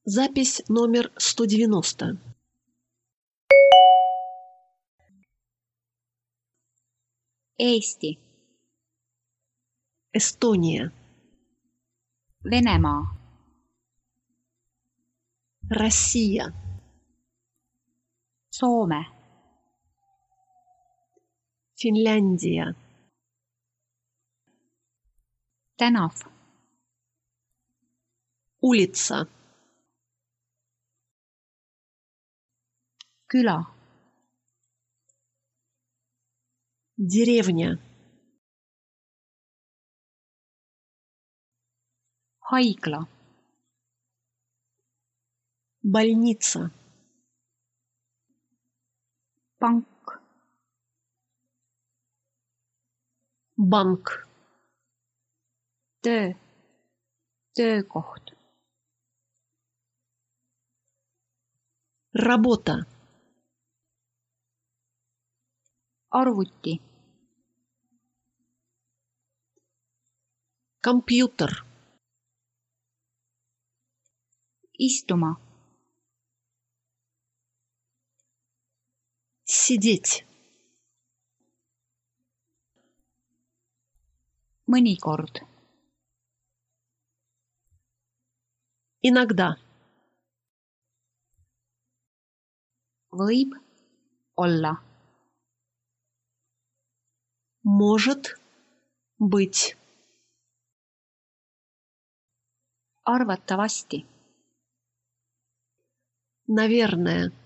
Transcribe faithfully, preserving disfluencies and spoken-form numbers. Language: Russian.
Запись номер сто девяносто. Eesti, Эстония, Venemaa, Россия, Soome, Финляндия, tänav, улица, küla, деревня, haigla, больница, pank, банк, töö, töökoht, работа, arvuti, компьютер, istuma, сидеть, mõnikord, иногда, võib olla, может быть, arvatavasti, наверное.